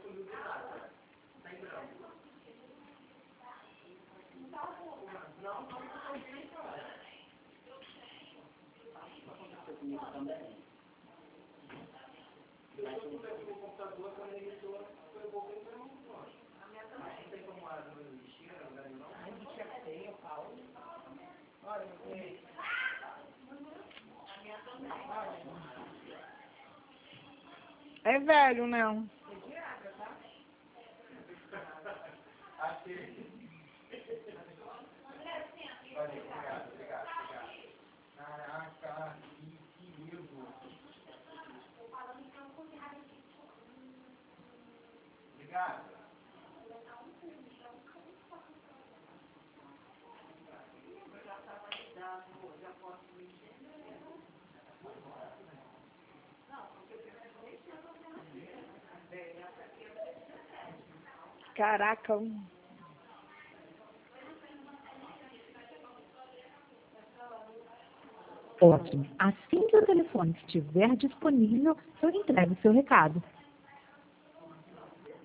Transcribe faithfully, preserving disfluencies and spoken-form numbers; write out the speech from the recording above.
É velho, não. Caraca, que livro. Obrigado. Caraca. Ótimo. Assim que o telefone estiver disponível, eu entrego o seu recado.